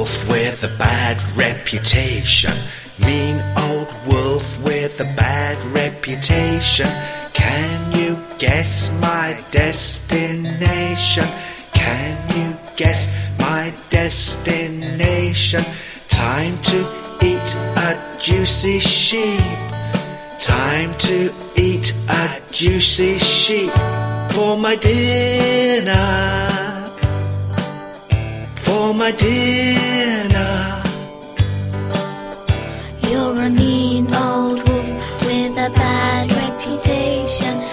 wolf with a bad reputation. Mean old wolf with a bad reputation. Can you guess my destination? Can you guess my destination? Time to eat a juicy sheep. Time to eat a juicy sheep for my dinner. For my dinner. You're a mean old wolf with a bad reputation.